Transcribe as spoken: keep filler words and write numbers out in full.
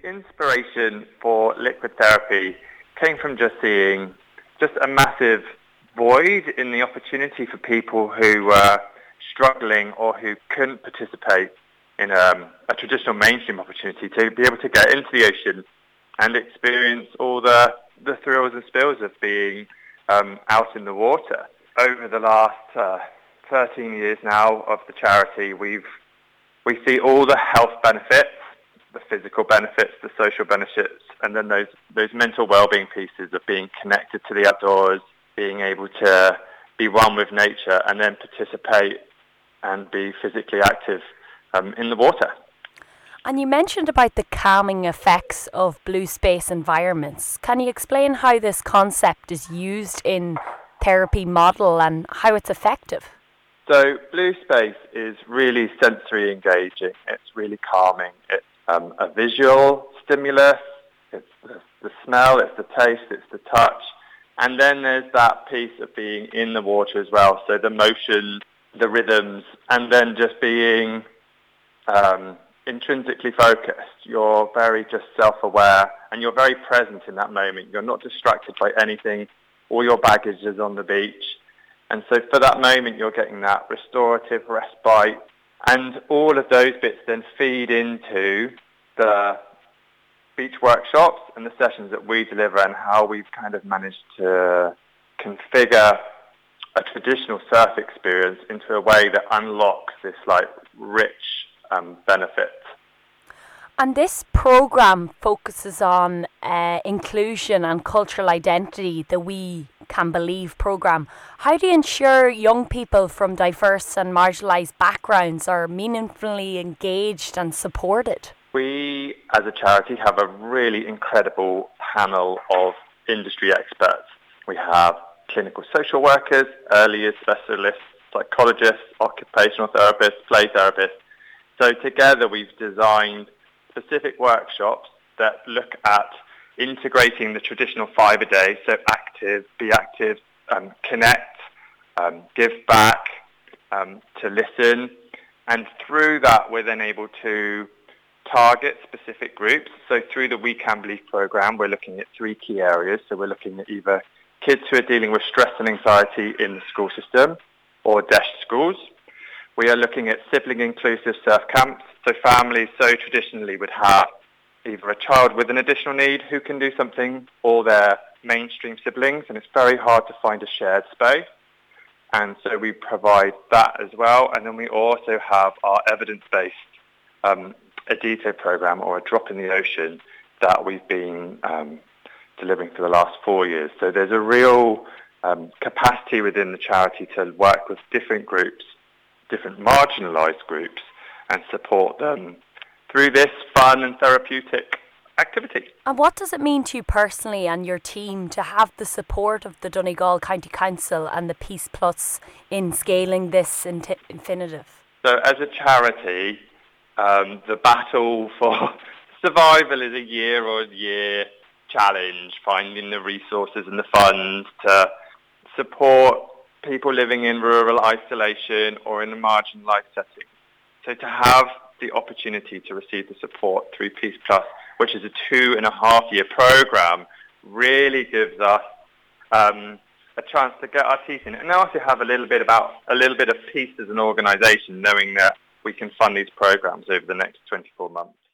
inspiration for liquid therapy came from just seeing just a massive void in the opportunity for people who were struggling or who couldn't participate in um, a traditional mainstream opportunity to be able to get into the ocean and experience all the, the thrills and spills of being um, out in the water. Over the last uh, thirteen years now of the charity, we've we see all the health benefits, the physical benefits, the social benefits, and then those those mental well-being pieces of being connected to the outdoors, being able to be one with nature, and then participate and be physically active um, in the water. And you mentioned about the calming effects of blue space environments. Can you explain how this concept is used in therapy model and how it's effective? So blue space is really sensory engaging. It's really calming. It's um, a visual stimulus. It's the, the smell, it's the taste, it's the touch. And then there's that piece of being in the water as well. So the motion, the rhythms, and then just being um, intrinsically focused. You're very just self-aware and you're very present in that moment. You're not distracted by anything. All your baggage is on the beach. And so for that moment, you're getting that restorative respite. And all of those bits then feed into the beach workshops and the sessions that we deliver and how we've kind of managed to configure a traditional surf experience into a way that unlocks this like rich um, benefit. And this programme focuses on uh, inclusion and cultural identity, the We Can Believe programme. How do you ensure young people from diverse and marginalised backgrounds are meaningfully engaged and supported? We, as a charity, have a really incredible panel of industry experts. We have clinical social workers, early years specialists, psychologists, occupational therapists, play therapists. So together we've designed specific workshops that look at integrating the traditional five a day, so active, be active, um, connect, um, give back, um, to listen. And through that, we're then able to target specific groups. So through the We Can Believe program, we're looking at three key areas. So we're looking at either kids who are dealing with stress and anxiety in the school system or D E S H schools. We are looking at sibling-inclusive surf camps. So families so traditionally would have either a child with an additional need who can do something or their mainstream siblings, and it's very hard to find a shared space. And so we provide that as well. And then we also have our evidence-based um, ADITO program, or a drop in the ocean, that we've been um, delivering for the last four years. So there's a real um, capacity within the charity to work with different groups, different marginalised groups, and support them through this fun and therapeutic activity. And what does it mean to you personally and your team to have the support of the Donegal County Council and the Peace Plus in scaling this inti- infinitive? So as a charity, um, the battle for survival is a year or a year challenge, finding the resources and the funds to support people living in rural isolation or in a marginalised setting. So to have the opportunity to receive the support through Peace Plus, which is a two and a half year program, really gives us um, a chance to get our teeth in it, and also have a little bit about a little bit of peace as an organisation, knowing that we can fund these programs over the next twenty-four months.